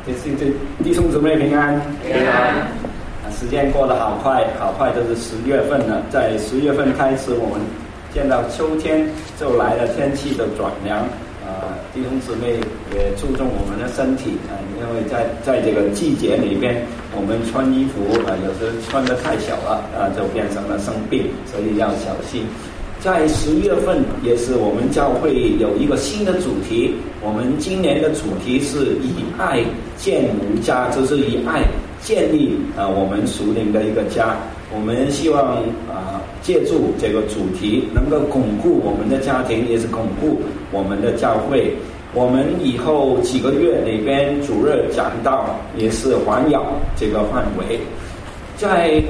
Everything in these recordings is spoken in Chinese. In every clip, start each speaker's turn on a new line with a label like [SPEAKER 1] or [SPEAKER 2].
[SPEAKER 1] 也是弟兄姊妹平安。
[SPEAKER 2] 平安。
[SPEAKER 1] 时间过得好快，好快，都是10月份了。在10月份开始，我们见到秋天就来了，天气的转凉。弟兄姊妹也注重我们的身体因为在这个季节里边，我们穿衣服有时穿得太小了就变成了生病，所以要小心。在10月份也是我们教会有一个新的主题，我们今年的主题是以爱建无家，就是以爱建立我们属灵的一个家。我们希望借助这个主题能够巩固我们的家庭，也是巩固我们的教会。我们以后几个月里边主日讲道也是环绕这个范围。在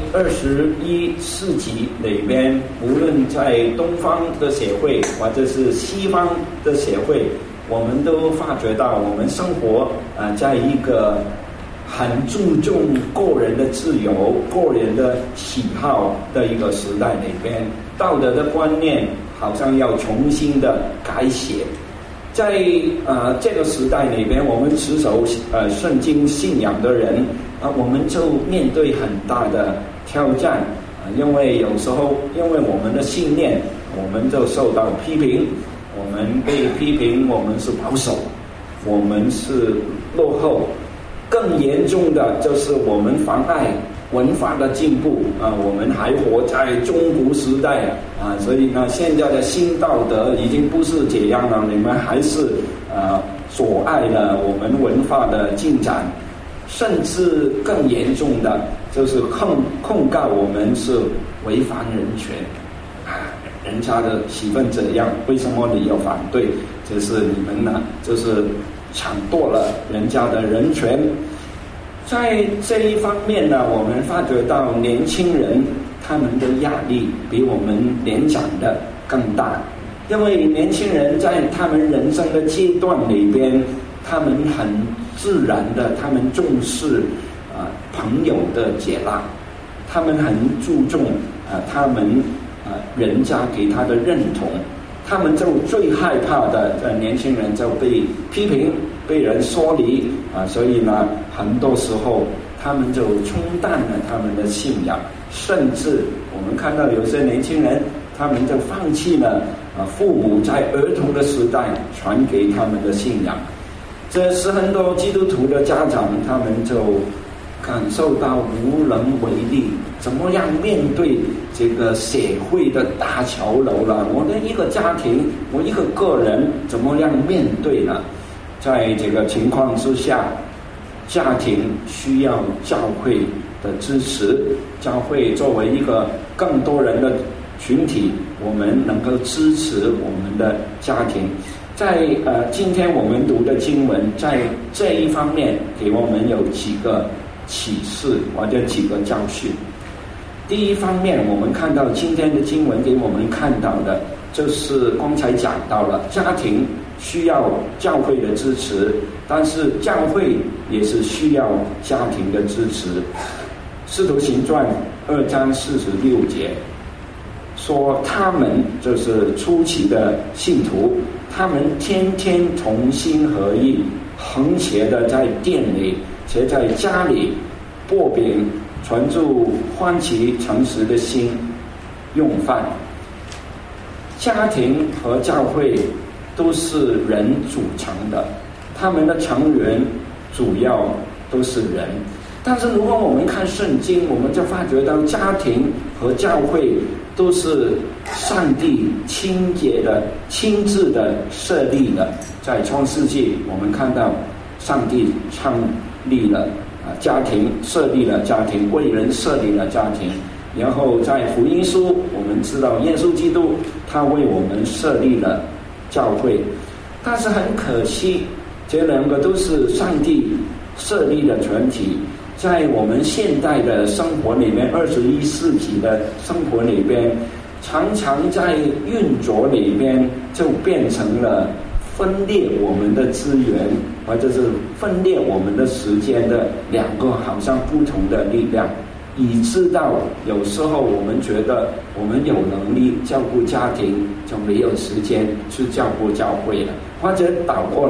[SPEAKER 1] 21世纪里边，无论在东方的协会或者是西方的协会，我们都发觉到我们生活在一个很注重个人的自由、个人的喜好的一个时代里边，道德的观念好像要重新的改写。在这个时代里边，我们持守圣经信仰的人我们就面对很大的挑战因为有时候因为我们的信念，我们就受到批评，我们被批评我们是保守，我们是落后。更严重的就是我们妨碍文化的进步我们还活在中古时代所以呢，现在的新道德已经不是这样了，你们还是阻碍了我们文化的进展。甚至更严重的就是控告我们是违反人权人家的喜欢这样，为什么你要反对？就是你们呢，就是抢夺了人家的人权。在这一方面呢，我们发觉到年轻人他们的压力比我们年长的更大，因为年轻人在他们人生的阶段里边，他们很自然的，他们重视朋友的接纳，他们很注重他们人家给他的认同。他们就最害怕的年轻人就被批评，被人说离所以呢，很多时候他们就冲淡了他们的信仰，甚至我们看到有些年轻人，他们就放弃了父母在儿童的时代传给他们的信仰。这是很多基督徒的家长，他们就感受到无能为力，怎么样面对这个社会的大潮流了？我的一个家庭，我一个个人怎么样面对呢？在这个情况之下，家庭需要教会的支持，教会作为一个更多人的群体，我们能够支持我们的家庭。在今天我们读的经文，在这一方面给我们有几个启示或者几个教训。第一方面，我们看到今天的经文给我们看到的，就是刚才讲到了家庭需要教会的支持，但是教会也是需要家庭的支持。使徒行传2章46节说，他们就是初期的信徒，他们天天同心合意，恒切的在店里且在家里擘饼，传住欢喜诚实的心用饭。家庭和教会都是人组成的，他们的成员主要都是人。但是如果我们看圣经，我们就发觉到家庭和教会都是上帝亲自的设立的。在创世纪我们看到上帝创立了家庭，设立了家庭，为人设立了家庭。然后在福音书我们知道耶稣基督他为我们设立了教会。但是很可惜，这两个都是上帝设立的团体，在我们现代的生活里面，21世纪的生活里边，常常在运作里边就变成了分裂我们的资源，或者是分裂我们的时间的两个好像不同的力量，以致到有时候我们觉得我们有能力照顾家庭，就没有时间去照顾教会了，或者倒过来，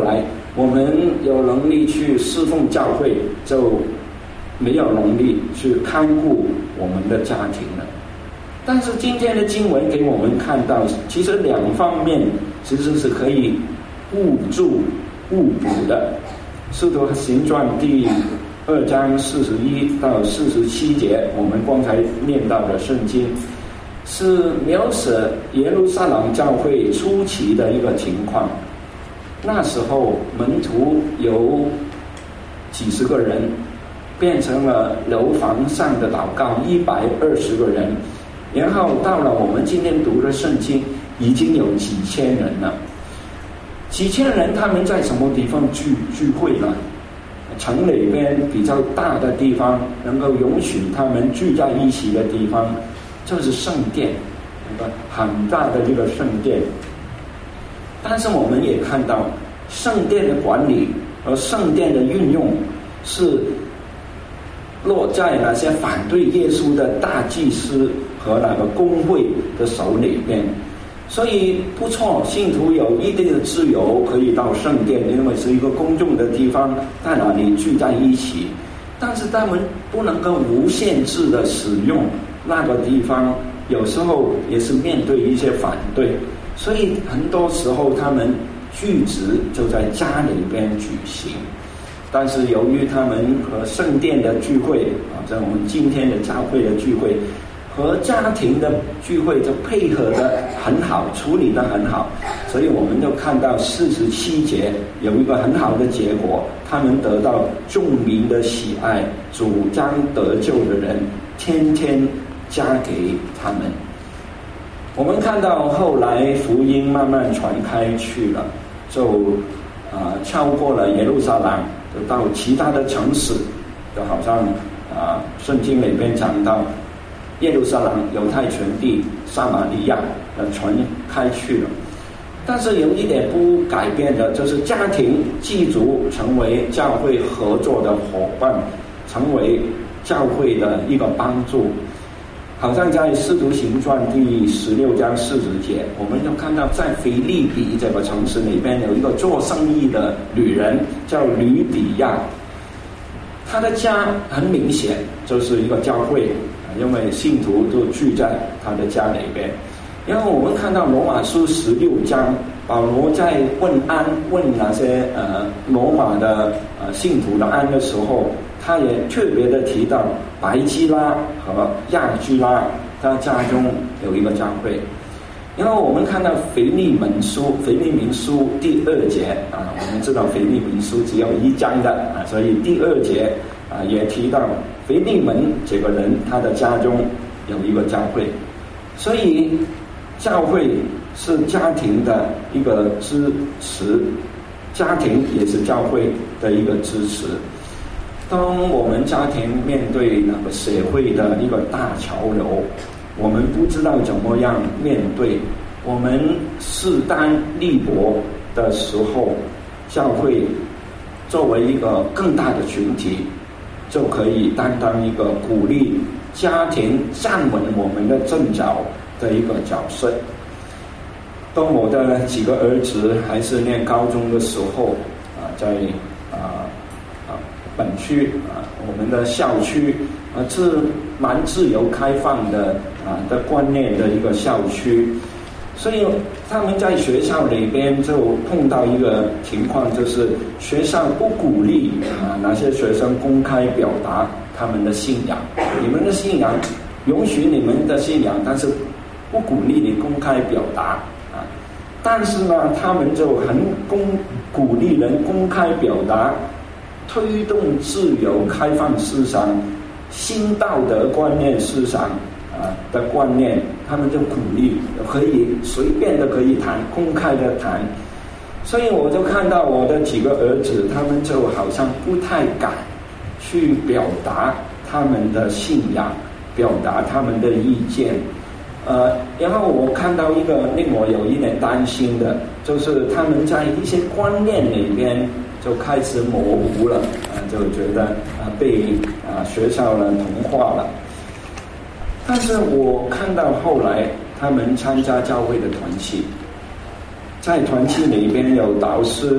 [SPEAKER 1] 我们有能力去侍奉教会，就没有能力去看顾我们的家庭了。但是今天的经文给我们看到，其实两方面其实是可以互助互补的。使徒行传第2章41到47节，我们刚才念到的圣经，是描写耶路撒冷教会初期的一个情况。那时候门徒有几十个人，变成了楼房上的祷告120个人，然后到了我们今天读的圣经，已经有几千人了。几千人他们在什么地方聚会呢？城里边比较大的地方，能够允许他们聚在一起的地方，就是圣殿，一个很大的这个圣殿。但是我们也看到，圣殿的管理和圣殿的运用是落在那些反对耶稣的大祭司和那个公会的手里边。所以不错，信徒有一定的自由可以到圣殿，因为是一个公众的地方，在那里聚在一起。但是他们不能够无限制的使用那个地方，有时候也是面对一些反对，所以很多时候他们聚集就在家里边举行。但是由于他们和圣殿的聚会在我们今天的教会的聚会和家庭的聚会就配合得很好，处理得很好，所以我们就看到47节有一个很好的结果，他们得到众民的喜爱，主将得救的人天天加给他们。我们看到后来福音慢慢传开去了，就超过了耶路撒冷，就到其他的城市，就好像圣经里面讲到耶路撒冷、犹太全地、撒玛利亚传开去了。但是有一点不改变的，就是家庭祭足成为教会合作的伙伴，成为教会的一个帮助。好像在使徒行传第16章40节，我们就看到在腓立比这个城市里边有一个做生意的女人叫吕底亚，她的家很明显就是一个教会，因为信徒都聚在她的家里边。然后我们看到罗马书16章，保罗在问那些罗马的信徒的安的时候，他也特别的提到白基拉和亚居拉，他家中有一个教会。然后我们看到腓利门书第2节我们知道腓利门书只有1章的所以第2节也提到腓利门这个人他的家中有一个教会。所以教会是家庭的一个支持，家庭也是教会的一个支持。当我们家庭面对那个社会的一个大潮流，我们不知道怎么样面对，我们势单力薄的时候，教会作为一个更大的群体，就可以担当一个鼓励家庭站稳我们的阵脚的一个角色。当我的几个儿子还是念高中的时候在本区我们的校区是蛮自由开放的观念的一个校区，所以他们在学校里边就碰到一个情况，就是学校不鼓励哪些学生公开表达他们的信仰，你们的信仰允许你们的信仰，但是不鼓励你公开表达但是呢他们就很鼓励人公开表达，推动自由开放思想、新道德观念思想的观念，他们就鼓励可以随便的可以谈，公开的谈。所以我就看到我的几个儿子，他们就好像不太敢去表达他们的信仰，表达他们的意见。然后我看到一个令我有一点担心的，就是他们在一些观念里边就开始模糊了，就觉得被学校呢同化了。但是我看到后来他们参加教会的团契，在团契里边有导师，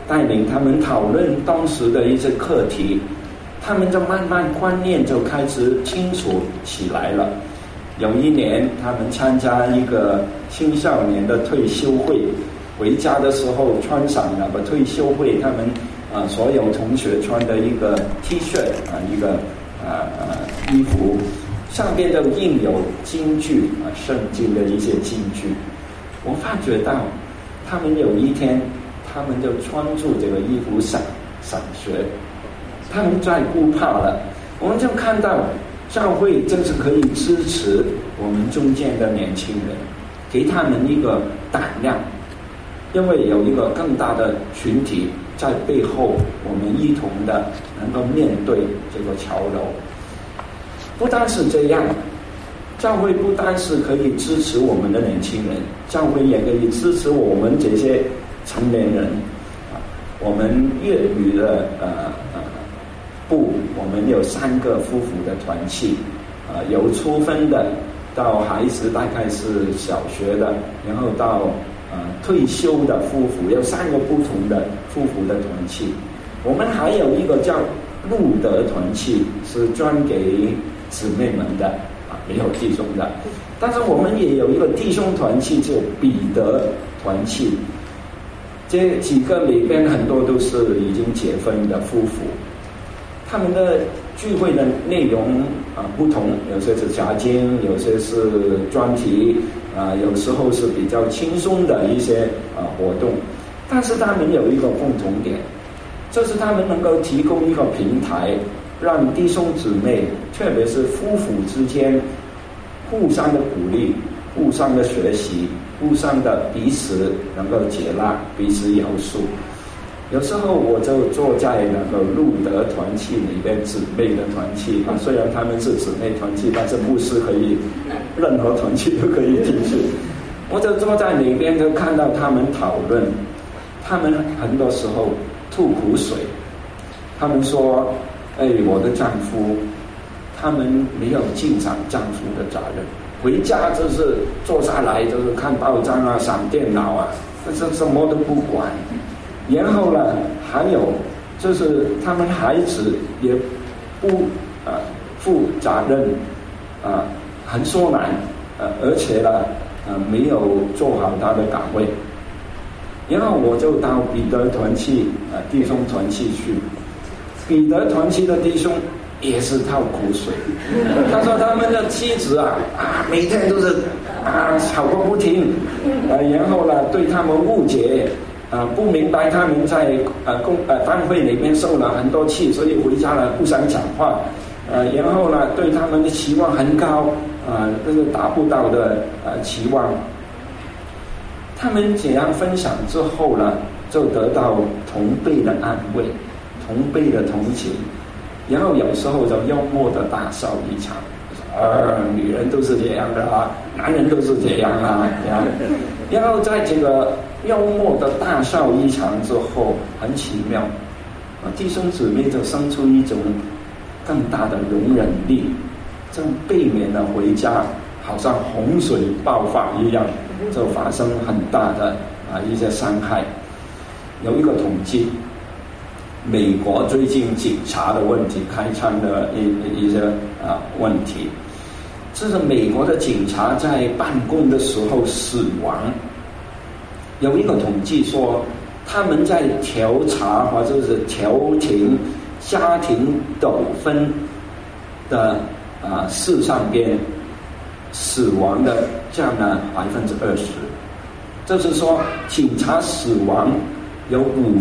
[SPEAKER 1] 带领他们讨论当时的一些课题，他们就慢慢观念就开始清楚起来了。有一年他们参加一个青少年的退休会，回家的时候穿上那个退休会他们所有同学穿的一个 T 恤一个衣服，上边就印有金句圣经的一些金句。我发觉到他们有一天他们就穿住这个衣服上学，他们再不怕了。我们就看到教会真是可以支持我们中间的年轻人，给他们一个胆量，因为有一个更大的群体在背后，我们一同的能够面对这个潮流。不单是这样，教会不单是可以支持我们的年轻人，教会也可以支持我们这些成年人。我们粤语的部，我们有3个夫妇的团契，由初分的到孩子大概是小学的，然后到退休的夫妇，有3个不同的夫妇的团契。我们还有一个叫路德团契，是专给姊妹们的没有弟兄的。但是我们也有一个弟兄团契，就彼得团契。这几个里边很多都是已经结婚的夫妇，他们的聚会的内容不同，有些是查经，有些是专题，有时候是比较轻松的一些活动。但是他们有一个共同点，就是他们能够提供一个平台，让弟兄姊妹，特别是夫妇之间互相的鼓励，互相的学习，互相的彼此能够接纳，彼此饶恕。有时候我就坐在那个路德团契里边，姊妹的团契虽然他们是姊妹团契，但是牧师可以任何团契都可以进去。我就坐在里边，就看到他们讨论，他们很多时候吐苦水。他们说：“我的丈夫，他们没有尽上丈夫的责任，回家就是坐下来就是看报章上电脑这是什么都不管。然后呢，还有就是他们孩子也不负责任很疏懒而且呢没有做好他的岗位。”然后我就到彼得团契弟兄团契去，彼得团契的弟兄也是吐苦水。他说他们的妻子每天都是吵个不停，然后呢对他们误解，不明白他们在单位里面受了很多气，所以回家了不想讲话，然后呢对他们的期望很高，这是达不到的期望。他们这样分享之后呢，就得到同辈的安慰，同辈的同情，然后有时候就幽默的大笑一场，女人都是这样的男人都是这样然后在这个幽默的大笑一场之后，很奇妙，弟兄姊妹就生出一种更大的容忍力，就避免了回家好像洪水爆发一样，就发生很大的一些伤害。有一个统计，美国最近警察的问题，开枪的一些问题，这是美国的警察在办公的时候死亡。有一个统计说，他们在调查或者是调停家庭纠纷的事上边，死亡的占了20%，就是说警察死亡有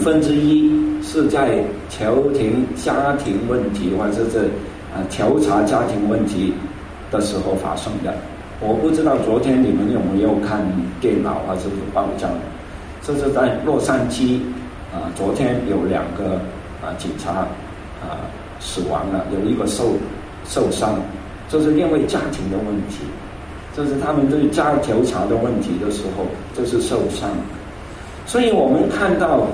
[SPEAKER 1] 1/5是在调停家庭问题或者是调查家庭问题的时候发生的。我不知道昨天你们有没有看电脑或者是报章，这是在洛杉矶昨天有2个警察死亡了，有一个受伤，就是因为家庭的问题，就是他们对家调查的问题的时候就是受伤。所以我们看到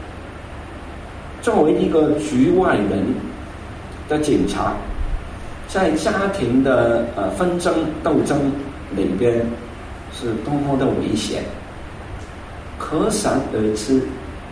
[SPEAKER 1] 作为一个局外人的警察，在家庭的纷争斗争里边是多么的危险，可想而知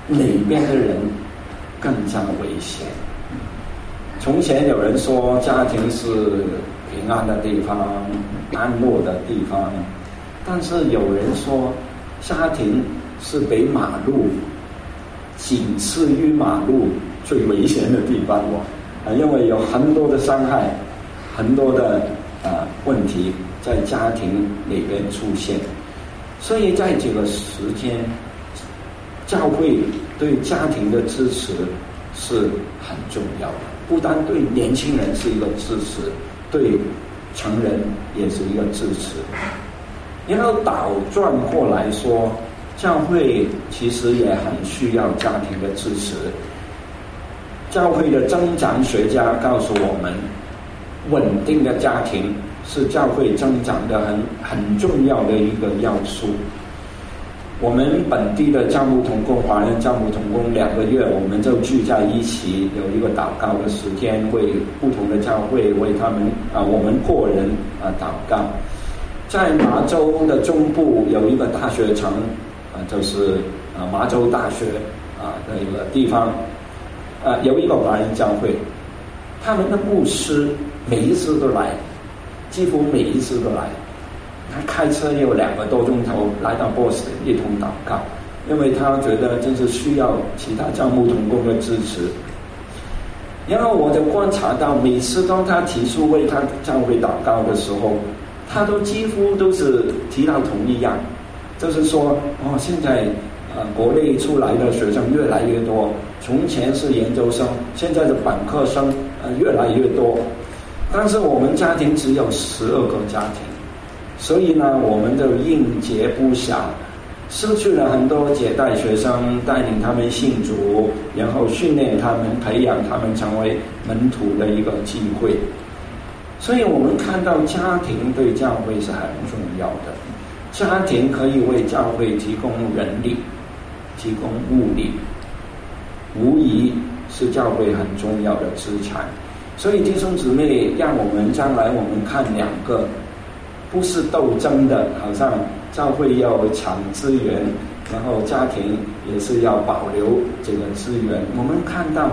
[SPEAKER 1] 哪边的人更加危险。从前有人说家庭是平安的地方，安乐的地方，但是有人说家庭是比马路仅次于马路最危险的地方因为有很多的伤害，很多的问题在家庭里边出现。所以在这个时间，教会对家庭的支持是很重要的，不单对年轻人是一个支持，对成人也是一个支持。然后倒转过来说，教会其实也很需要家庭的支持。教会的增长学家告诉我们，稳定的家庭是教会增长的很重要的一个要素。我们本地的教牧同工，华人教牧同工2个月，我们就聚在一起，有一个祷告的时间，为不同的教会，为他们我们个人祷告。在麻州的中部有一个大学城就是麻州大学的一个地方有一个华人教会，他们的牧师每一次都来，几乎每一次都来，他开车有2个多钟头来到波士顿一同祷告，因为他觉得这是需要其他教牧同工的支持。然后我就观察到，每次当他提出为他教会祷告的时候，他都几乎都是提到同一样，就是说现在国内出来的学生越来越多，从前是研究生，现在的本科生越来越多，但是我们家庭只有12个家庭，所以呢我们就应接不暇，失去了很多接待学生，带领他们信主，然后训练他们，培养他们成为门徒的一个机会。所以我们看到家庭对教会是很重要的，家庭可以为教会提供人力，提供物力，无疑是教会很重要的资产。所以弟兄姊妹，让我们将来我们看2个不是斗争的，好像教会要抢资源，然后家庭也是要保留这个资源，我们看到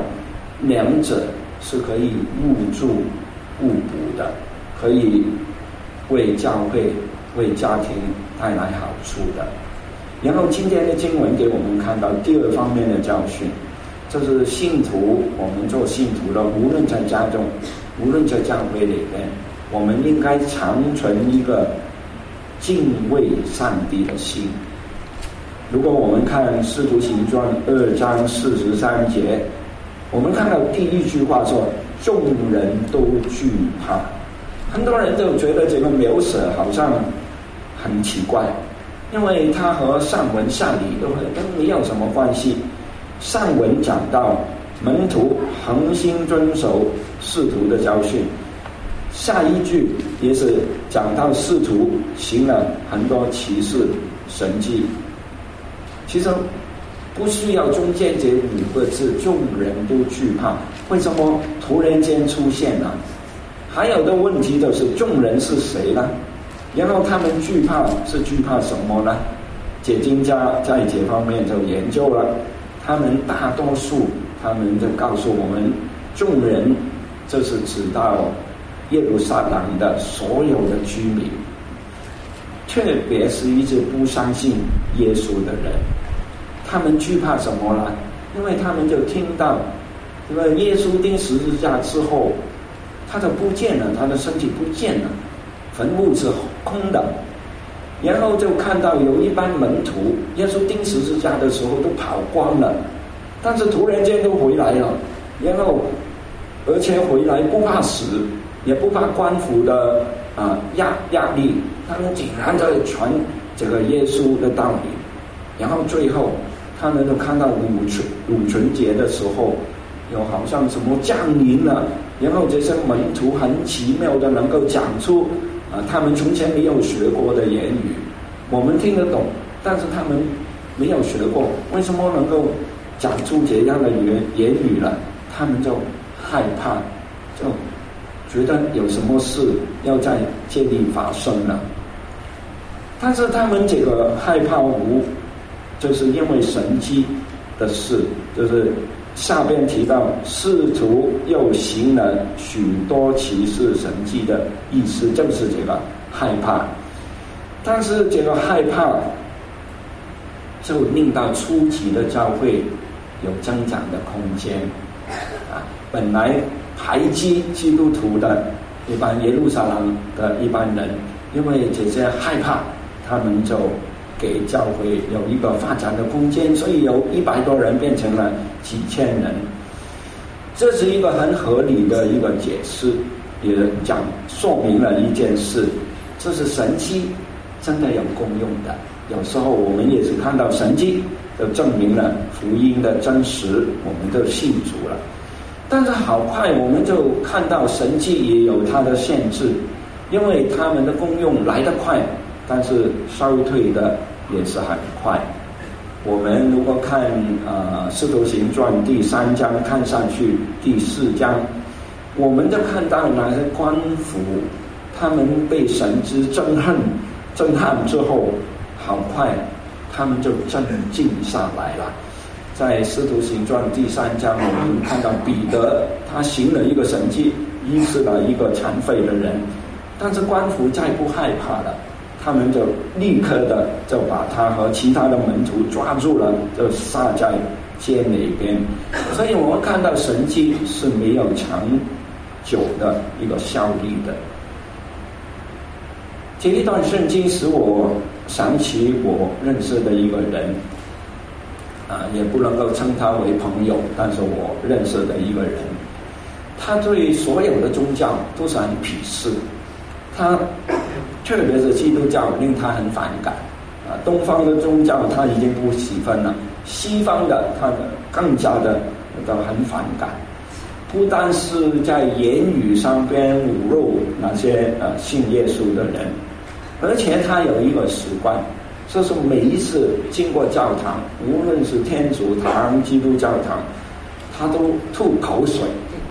[SPEAKER 1] 2者是可以互助互补的，可以为教会为家庭带来好处的。然后今天的经文给我们看到第2方面的教训，就是信徒，我们做信徒的，无论在家中，无论在教会里边，我们应该常存一个敬畏上帝的心。如果我们看《使徒行传》2章43节，我们看到第1句话说众人都惧怕。很多人都觉得这个描写好像很奇怪，因为它和上文下理都没有什么关系。上文讲到门徒恒心遵守使徒的教训，下一句也是讲到使徒行了很多奇事神迹。其实不需要中间这5个字众人都惧怕，为什么突然间出现呢？还有的问题就是众人是谁呢？然后他们惧怕是惧怕什么呢？解经家在这方面就研究了，他们大多数他们就告诉我们，众人这是指到耶路撒冷的所有的居民，特别是一直不相信耶稣的人。他们惧怕什么呢？因为他们就听到这个耶稣钉十字架之后，他就不见了，他的身体不见了，坟墓是空的。然后就看到有一班门徒，耶稣钉十字架的时候都跑光了，但是突然间都回来了，然后而且回来不怕死，也不怕官府的压力，他们竟然在传这个耶稣的道理。然后最后他们都看到五旬节的时候，有好像什么降临了，然后这些门徒很奇妙的能够讲出他们从前没有学过的言语，我们听得懂，但是他们没有学过，为什么能够讲出这样的言语了？他们就害怕，就觉得有什么事要在这里发生了。但是他们这个害怕就是因为神迹的事，就是下边提到使徒又行了许多奇事神迹的意思，就是这个害怕。但是这个害怕就令到初期的教会有增长的空间啊，本来排挤基督徒的一般耶路撒冷的一般人，因为这些害怕，他们就给教会有一个发展的空间，所以由100多人变成了几千人。这是一个很合理的一个解释，也说明了一件事，就是神迹真的有功用的。有时候我们也是看到神迹，就证明了福音的真实，我们就信主了。但是好快我们就看到神迹也有它的限制，因为他们的功用来得快，但是消退的也是很快。我们如果看使徒行传第3章，看上去第4章，我们就看到那些官府，他们被神之震撼之后，好快他们就镇静下来了。在使徒行传第3章，我们看到彼得他行了一个神迹，医治了一个残废的人，但是官府再不害怕了，他们就立刻的就把他和其他的门徒抓住了，就撒在监里边。所以我们看到神迹是没有长久的一个效力的。这一段圣经使我想起我认识的一个人也不能够称他为朋友，但是我认识的一个人，他对所有的宗教都是很鄙视，他特别是基督教令他很反感东方的宗教他已经不喜欢了，西方的他更加的很反感，不单是在言语上边侮辱那些信耶稣的人，而且他有一个习惯，就是每一次经过教堂，无论是天主堂、基督教堂，他都吐口水，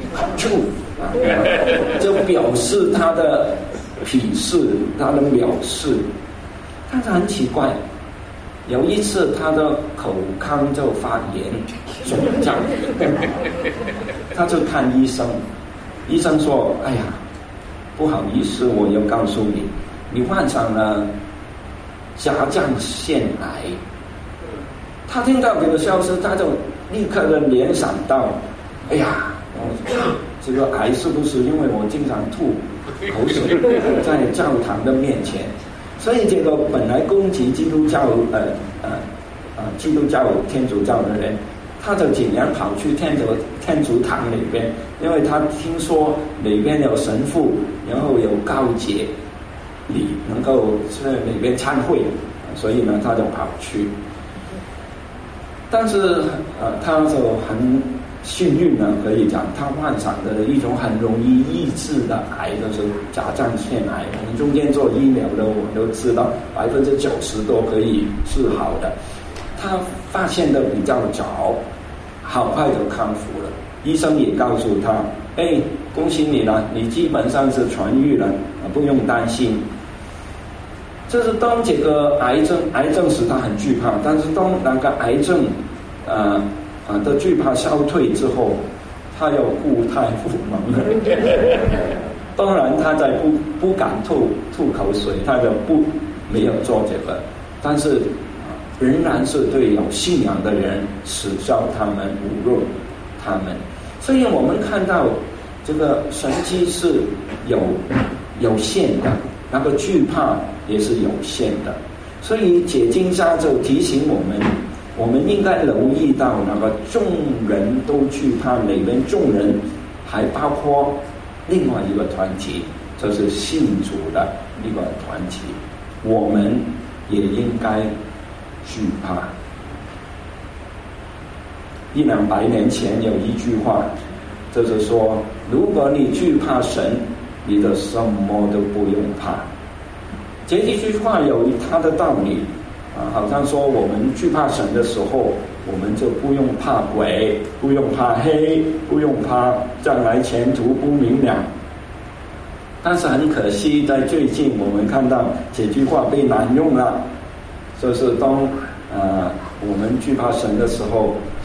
[SPEAKER 1] 就表示他的鄙视，他的藐视。但是很奇怪，有一次他的口腔就发炎肿胀，他就看医生，医生说：“哎呀，不好意思，我要告诉你，你患上了甲状腺癌。”他听到这个消息，他就立刻的联想到：“哎呀，这个癌是不是因为我经常吐口水在教堂的面前？”所以这个本来攻击基督教基督教天主教的人，他就尽量跑去天主堂里边，因为他听说里边有神父，然后有告解礼，能够在里边参会，所以呢他就跑去。但是他就很幸运呢，可以讲他患上的一种很容易医治的癌，就是甲状腺癌。我们中间做医疗的，我们都知道90%多可以治好的。他发现的比较早，好快就康复了。医生也告诉他：“哎，恭喜你了，你基本上是痊愈了，不用担心。”就是当这个癌症使他很惧怕，但是当那个癌症的惧怕消退之后，他又故态复萌了。当然他在不敢吐口水，他就没有做这个，但是仍然是对有信仰的人耻笑他们，侮辱他们。所以我们看到这个神迹是有限的，那个惧怕也是有限的。所以解经家就提醒我们应该留意到那个众人都惧怕，里面众人还包括另外一个团体，就是信主的一个团体，我们也应该惧怕。100-200年前有一句话，就是说，如果你惧怕神，你的什么都不用怕。这一句话有它的道理好像说我们惧怕神的时候，我们就不用怕鬼，不用怕黑，不用怕将来前途不明了。但是很可惜，在最近我们看到这句话被滥用了，就是当我们惧怕神的时候，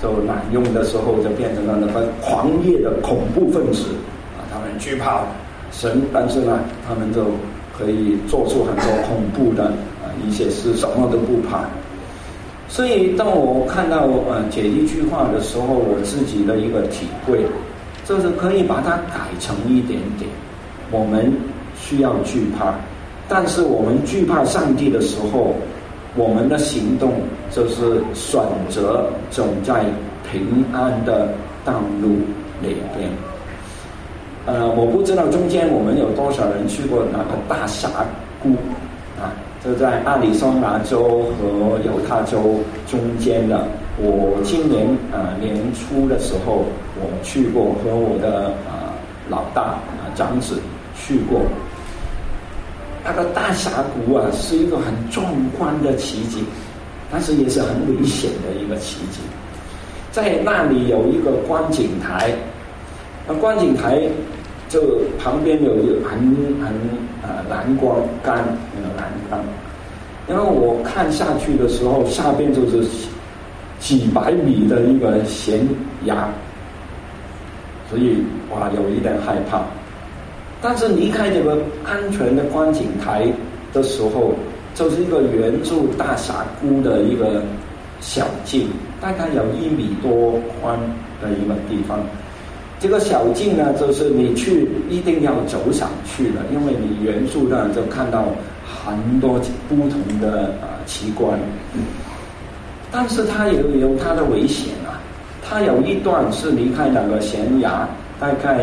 [SPEAKER 1] 就滥用的时候就变成了那个狂烈的恐怖分子他们惧怕神，但是呢他们就可以做出很多恐怖的一些事，什么都不怕。所以当我看到这一句话的时候，我自己的一个体会就是可以把它改成一点点，我们需要惧怕，但是我们惧怕上帝的时候，我们的行动就是选择走在平安的道路里边。我不知道中间我们有多少人去过那个大峡谷就在亚利桑那州和犹他州中间的。我今年年初的时候我去过，和我的老大长子去过。那个大峡谷是一个很壮观的奇景，但是也是很危险的一个奇景。在那里有一个观景台，观景台就旁边有一个蓝光杆，栏杆。然后我看下去的时候，下边就是几百米的一个悬崖，所以有一点害怕。但是离开这个安全的观景台的时候，就是一个沿住大峡谷的一个小径，大概有1米多宽的一个地方。这个小径呢，就是你去一定要走上去的，因为你远处呢就看到很多不同的奇观。但是它也有它的危险它有一段是离开那个悬崖大概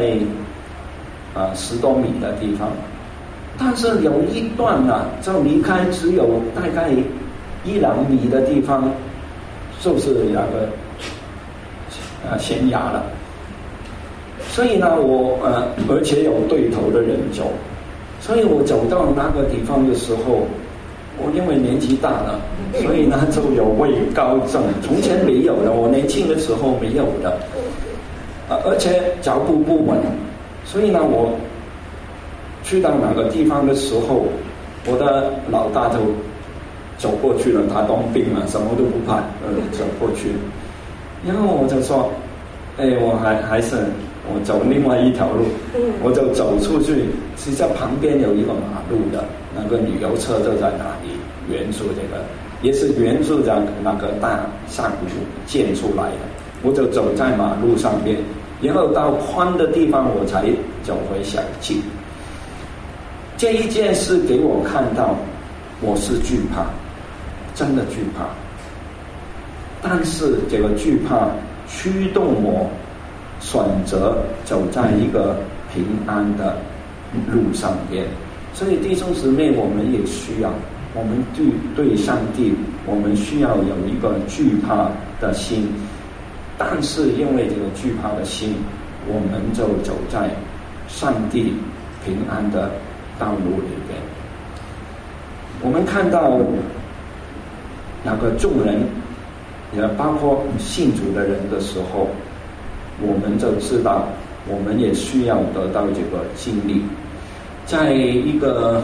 [SPEAKER 1] 10多米的地方，但是有一段就离开只有大概1-2米的地方，就是那个悬崖了。所以呢我而且有对头的人走，所以我走到那个地方的时候，我因为年纪大了，所以呢就有畏高症，从前没有的，我年轻的时候没有的，而且脚步不稳。所以呢我去到哪个地方的时候，我的老大就走过去了，他当兵了，什么都不怕，走过去。然后我就说我还是我走另外一条路，我就走出去，实际上旁边有一个马路的，那个旅游车就在那里，沿着这个也是沿着那个大峡谷建出来的。我就走在马路上面，然后到宽的地方我才走回小径。这一件事给我看到，我是惧怕，真的惧怕，但是这个惧怕驱动我选择走在一个平安的路上边。所以弟兄姊妹，我们也需要，我们对上帝，我们需要有一个惧怕的心，但是因为这个惧怕的心，我们就走在上帝平安的道路里边。我们看到那个众人，也包括信主的人的时候，我们就知道我们也需要得到这个经历。在一个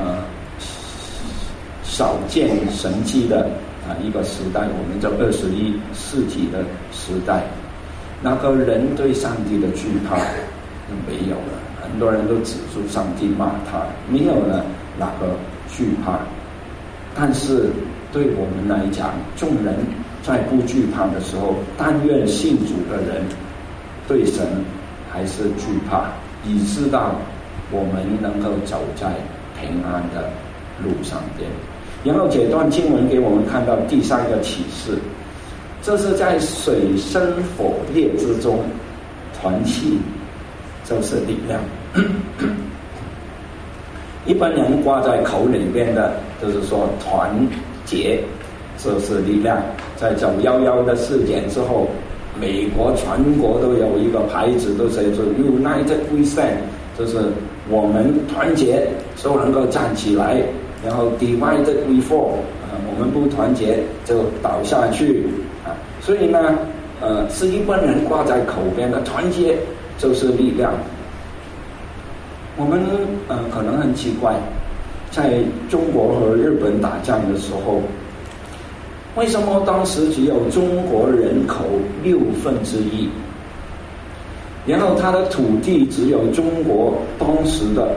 [SPEAKER 1] 少见神迹的一个时代，我们叫21世纪的时代，那个人对上帝的惧怕没有了，很多人都指住上帝骂他，没有了那个惧怕。但是对我们来讲，众人在不惧怕的时候，但愿信主的人对神还是惧怕，以知道我们能够走在平安的路上边。然后这段经文给我们看到第三个启示，这是在水深火烈之中团契就是力量。一般人挂在口里边的就是说团结就是力量。在911的事件之后，美国全国都有一个牌子，都写着 United We Stand， 就是我们团结就能够站起来，然后 Divided We Fall， 我们不团结就倒下去所以呢是一般人挂在口边的，团结就是力量。我们可能很奇怪，在中国和日本打仗的时候， 为什么当时只有中国人口1/6？然后它的土地只有中国当时的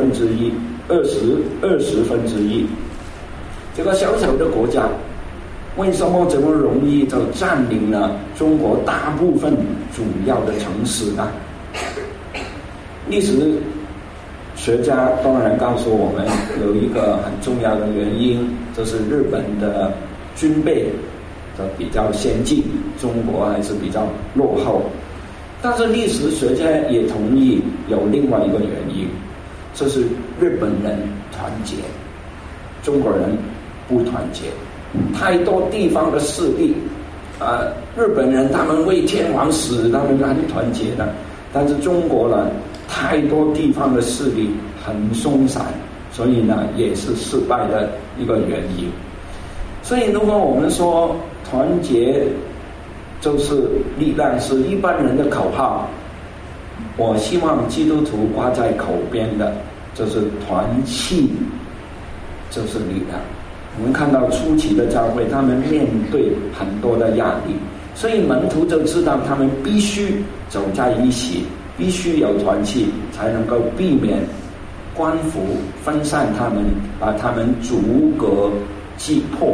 [SPEAKER 1] 1/2，20分之一。这个小小的国家，为什么这么容易就占领了中国大部分主要的城市呢？历史学家当然告诉我们，有一个很重要的原因，就是日本的军备的比较先进，中国还是比较落后。但是历史学家也同意有另外一个原因，就是日本人团结，中国人不团结。太多地方的势力日本人他们为天皇死，他们还是团结的，但是中国呢，太多地方的势力很松散，所以呢也是失败的一个原因。所以如果我们说团结就是力量，是一般人的口号，我希望基督徒挂在口边的就是团契就是力量。我们看到初期的教会，他们面对很多的压力，所以门徒就知道他们必须走在一起，必须有团契，才能够避免官府分散他们，把他们逐个击破。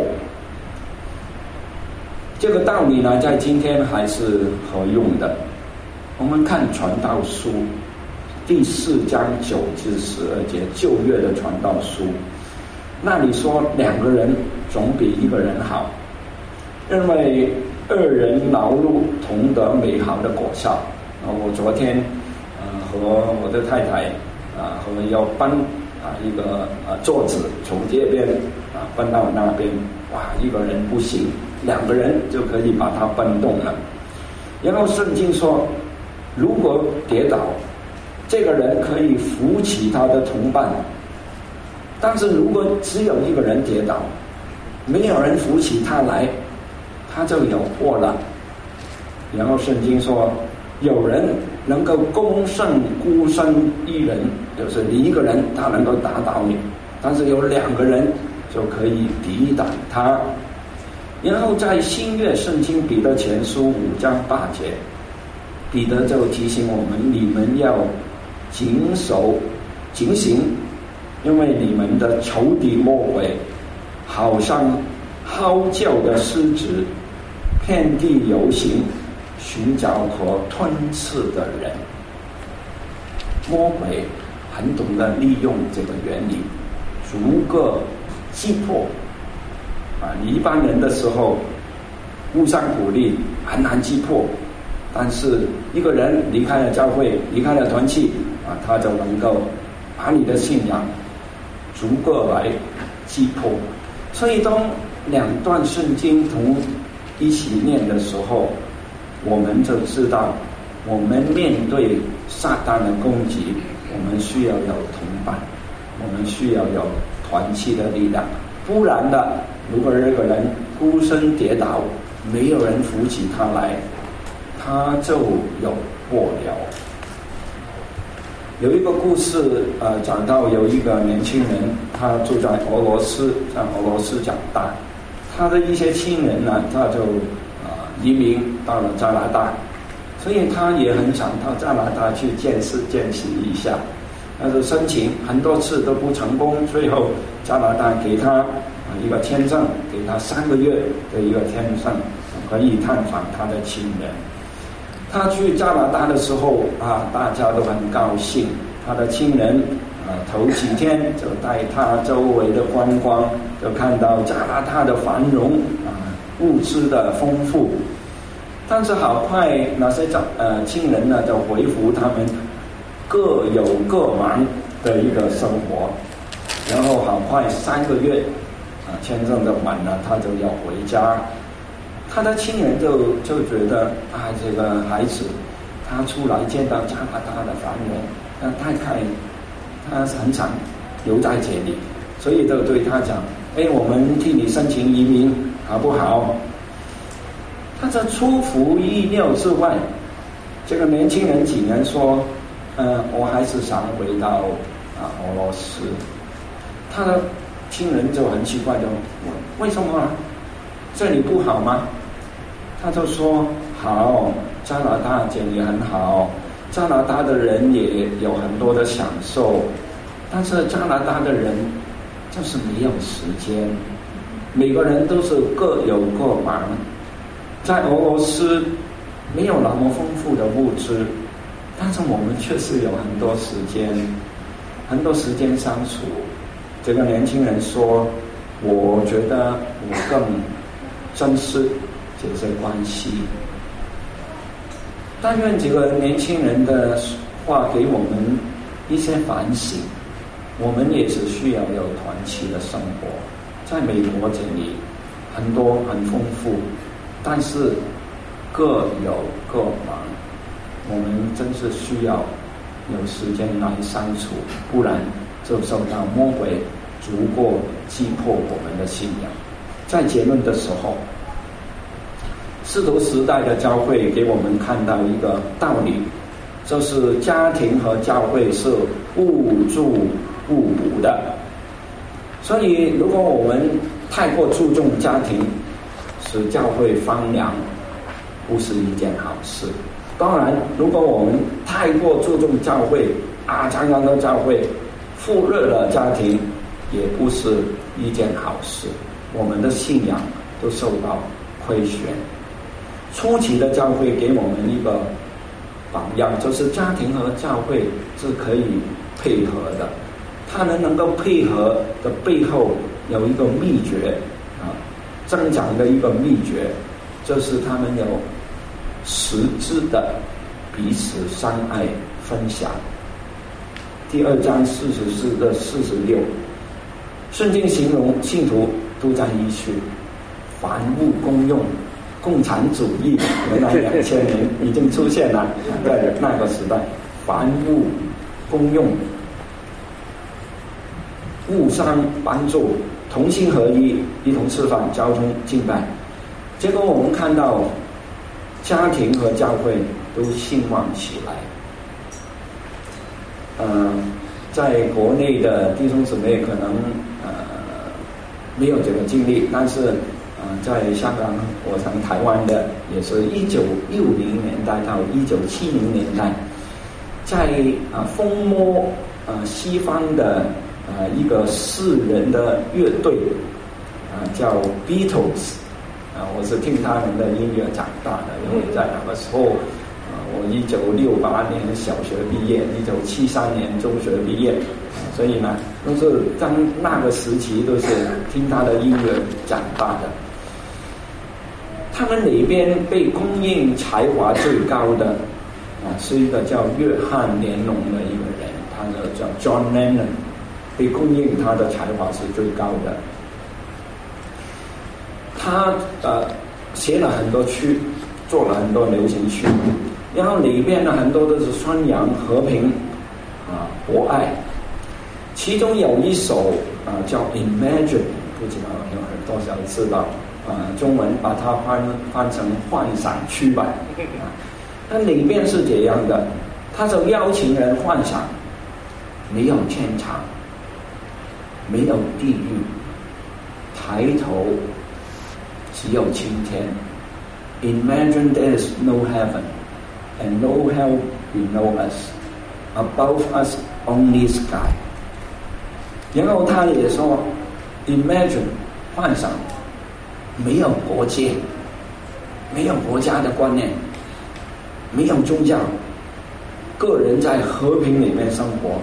[SPEAKER 1] 这个道理呢，在今天还是合用的。我们看传道书第4章9至12节，旧约的传道书，那里说2个人总比1个人好，因为2人劳碌同得美好的果效。我昨天和我的太太和要搬一个桌子从这边搬到那边，1个人不行，2个人就可以把它搬动了。然后圣经说，如果跌倒，这个人可以扶起他的同伴，但是如果只有1个人跌倒，没有人扶起他来，他就有祸了。然后圣经说，有人能够攻胜孤身一人，就是你1个人他能够打倒你，但是有2个人就可以抵挡他。然后在新约圣经彼得前书5章8节，彼得就提醒我们，你们要谨行，因为你们的仇敌魔鬼好像嚎叫的狮子，遍地游行，寻找可吞噬的人。魔鬼很懂得利用这个原理，逐个击破。你一般人的时候互相鼓励，很难击破，但是1个人离开了教会，离开了团契他就能够把你的信仰逐个来击破。所以当2段圣经同一起念的时候，我们就知道我们面对撒旦的攻击，我们需要有同伴，我们需要有团契的力量。不然的，如果这个人孤身跌倒，没有人扶起他来，他就有祸了。有一个故事讲到有一个年轻人，他住在俄罗斯，在俄罗斯长大，他的一些亲人呢，他就移民到了加拿大，所以他也很想到加拿大去见识一下，但是申请很多次都不成功，最后加拿大给他一个签证，给他3个月的一个签证，可以探访他的亲人。他去加拿大的时候大家都很高兴，他的亲人头几天就带他周围的观光，就看到加拿大的繁荣物资的丰富。但是好快那些亲人呢就回复他们各有各忙的一个生活，然后好快3个月签证就满了，他就要回家。他的亲人就觉得这个孩子他出来见到加拿大的繁荣，太他很想留在这里，所以就对他讲，我们替你申请移民好不好？他这出乎意料之外，这个年轻人竟然说我还是想回到俄罗斯。他的亲人就很奇怪，就问为什么这里不好吗？他就说好，加拿大简也很好，加拿大的人也有很多的享受，但是加拿大的人就是没有时间，每个人都是各有各忙。在俄罗斯没有那么丰富的物质，但是我们确实有很多时间相处。这个年轻人说，我觉得我更珍视这些关系。但愿这个年轻人的话给我们一些反省，我们也只需要有团契的生活。在美国这里很多很丰富，但是各有各忙，我们真是需要有时间来相处，不然就受到魔鬼逐过击破我们的信仰。在结论的时候，使徒时代的教会给我们看到一个道理，就是家庭和教会是互助互补的。所以如果我们太过注重家庭，使教会荒凉，不是一件好事。当然如果我们太过注重教会常常的教会忽略了家庭，也不是一件好事，我们的信仰都受到亏损。初期的教会给我们一个榜样，就是家庭和教会是可以配合的。他们能够配合的背后有一个秘诀增长的一个秘诀，就是他们有实质的彼此相爱分享。第2章44到46，圣经形容信徒都在一起，凡物公用。共产主义原来2000年已经出现了，在那个时代，凡物公用，互相帮助，同心合一，一同吃饭，交通敬拜。结果我们看到家庭和教会都兴旺起来。在国内的弟兄姊妹可能没有这个经历，但是在香港，我从台湾的也是1960年代到1970年代，在风靡西方的一个4人的乐队叫 Beatles， 我是听他们的音乐长大的，因为在那个时候我1968年小学毕业，1973年中学毕业，所以呢都是在那个时期都是听他的音乐长大的。他们里边被公认才华最高的是一个叫约翰连侬的一个人，他的叫 John Lennon， 被公认他的才华是最高的。他写了很多曲，做了很多流行曲，然后里边呢很多都是宣扬和平博爱。其中有一首叫 Imagine， 不知道有多少知道，中文把它翻成幻想曲吧。那里面是这样的，他就邀请人幻想，没有天堂，没有地狱，抬头只有青天。Imagine there is no heaven and no hell below us, above us only sky。 然后他也说 Imagine 幻想没有国界，没有国家的观念，没有宗教，个人在和平里面生活。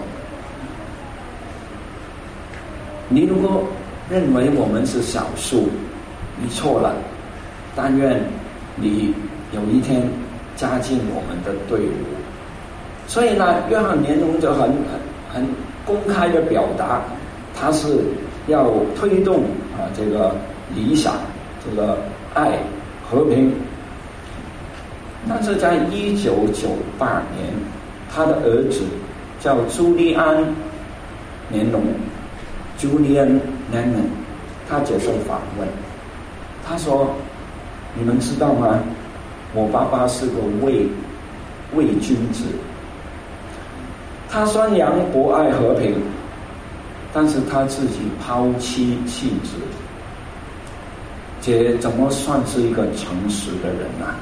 [SPEAKER 1] 你如果认为我们是少数，你错了，但愿你有一天加进我们的队伍。所以呢，约翰连侬就很公开的表达，他是要推动这个理想，这个爱和平。但是在1998年，他的儿子叫朱利安连侬 Julian Lennon， 他接受访问，他说：“你们知道吗？我爸爸是个伪君子，他宣扬博爱和平，但是他自己抛妻弃子， 这怎么算是一个诚实的人啊？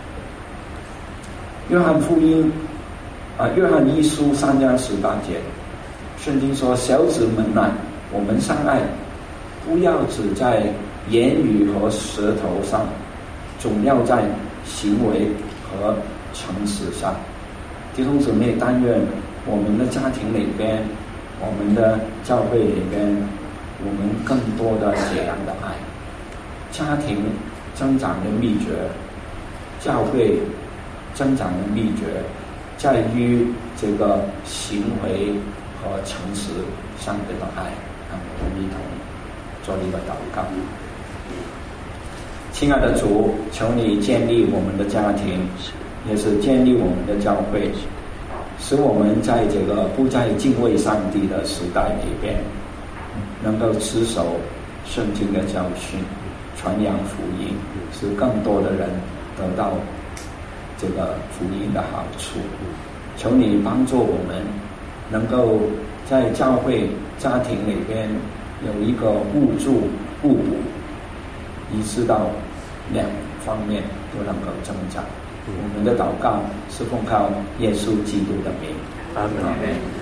[SPEAKER 1] 约翰福音约翰一书3章18节，圣经说：“小子们啊，我们相爱，不要只在言语和舌头上，总要在行为和诚实上。”弟兄姊妹，但愿我们的家庭里边，我们的教会里边，我们更多的这样的爱。家庭增长的秘诀，教会增长的秘诀，在于这个行为和诚实上的爱。我们一同做一个祷告。亲爱的主，求你建立我们的家庭，也是建立我们的教会，使我们在这个不再敬畏上帝的时代里边，能够持守圣经的教训，传扬福音，使更多的人得到这个福音的好处。求你帮助我们能够在教会家庭里边有一个互助互补，以致到两方面都能够增长。我们的祷告是奉靠耶稣基督的名，阿门。